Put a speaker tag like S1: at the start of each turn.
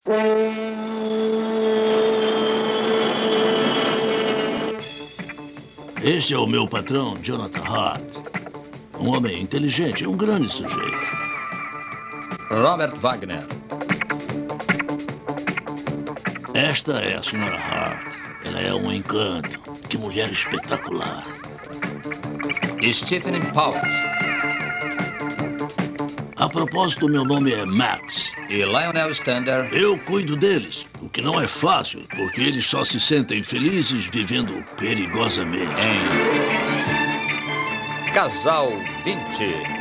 S1: Este é o meu patrão, Jonathan Hart. Um homem inteligente, um grande sujeito.
S2: Robert Wagner.
S1: Esta é a senhora Hart. Ela é um encanto. Que mulher espetacular.
S2: Stephen Powers.
S1: A propósito, meu nome é Max.
S2: E Lionel Stander.
S1: Eu cuido deles, o que não é fácil, porque eles só se sentem felizes vivendo perigosamente.
S2: Em Casal 20.